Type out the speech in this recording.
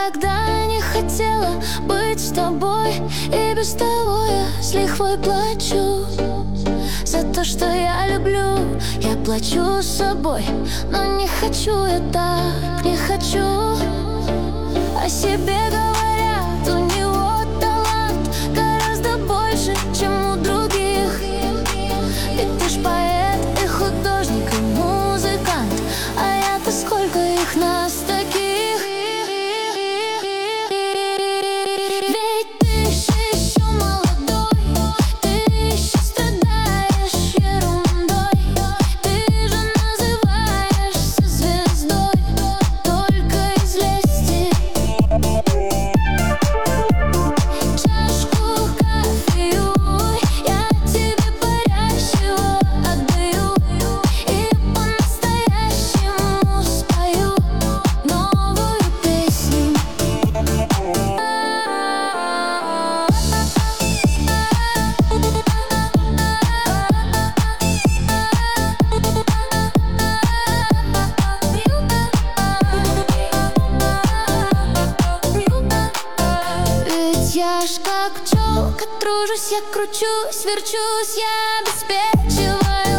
никогда не хотела быть с тобой, и без того я с лихвой плачу. За то, что я люблю, я плачу с собой. Но не хочу я так, не хочу. О себе говорят, у него талант гораздо больше, чем у других. Ведь ты ж поэт и художник, и музыкант, а я-то сколько их нас таких. Ведь ты еще молодой, ты еще страдаешь ерундой. Ты же называешься звездой только из лести. Чашку кофею я тебе парящего отдаю, и по-настоящему спою новую песню. Ведь я ж как пчелка, тружусь, я кручусь, верчусь, я обеспечиваю